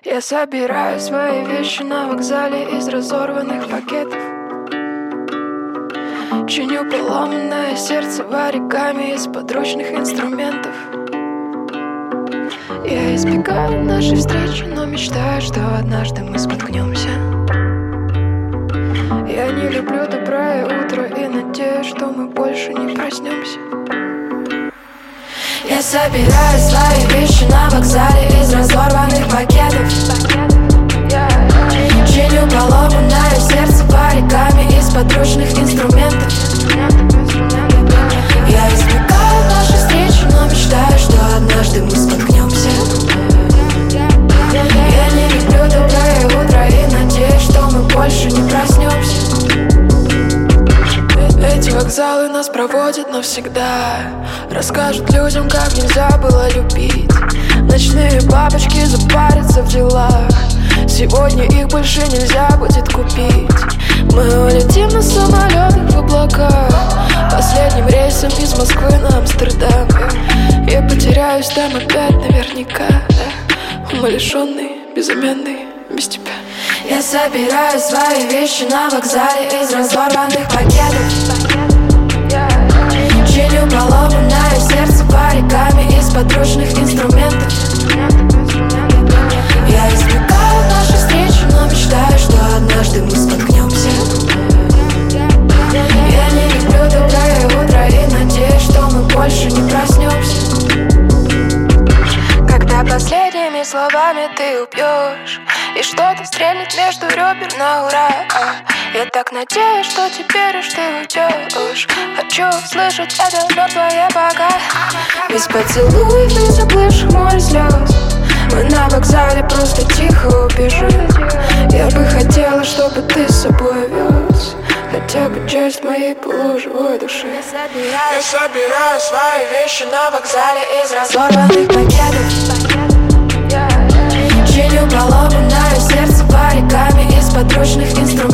Я собираю свои вещи на вокзале из разорванных пакетов. Чиню поломанное сердце вариками из подручных инструментов. Я избегаю нашей встречи, но мечтаю, что однажды мы споткнемся. Я не люблю доброе утро и надеюсь, что мы больше не проснемся. Я собираю свои вещи на вокзале из разорванных пакетов. Чиню поломанное сердце вариками из подручных инструментов. Я избегаю нашей встречи, но мечтаю, что однажды мы споткнемся. Я не люблю доброе утро и надеюсь, что мы больше не проснемся. Эти вокзалы нас проводят навсегда. Расскажут людям, как нельзя было любить. Ночные бабочки запарятся в делах. Сегодня их больше нельзя будет купить. Мы улетим на самолетах в облака, последним рейсом из Москвы на Амстердам. Я потеряюсь там опять наверняка. Умалишенный, безымянный, без тебя. Я собираю свои вещи на вокзале из разорванных пакетов. Чиню поломанное сердце вариками из подручных инструментов. Я избегаю нашей встречи, но мечтаю, что однажды мы споткнемся. Я не люблю доброе утро и надеюсь, что мы больше не проснемся. Когда последними словами ты убьешь и что-то стрельнет между ребер на ура, я так надеюсь, что теперь уж ты уйдешь. Хочу слышать это мертвое пока. Без поцелуев и заплывших море слез мы на вокзале просто тихо убежим. Я бы хотела, чтобы ты с собой вез хотя бы часть моей полуживой души. Я собираю свои вещи на вокзале из разорванных пакетов. Чиню поломанное сердце вариками из подручных инструментов.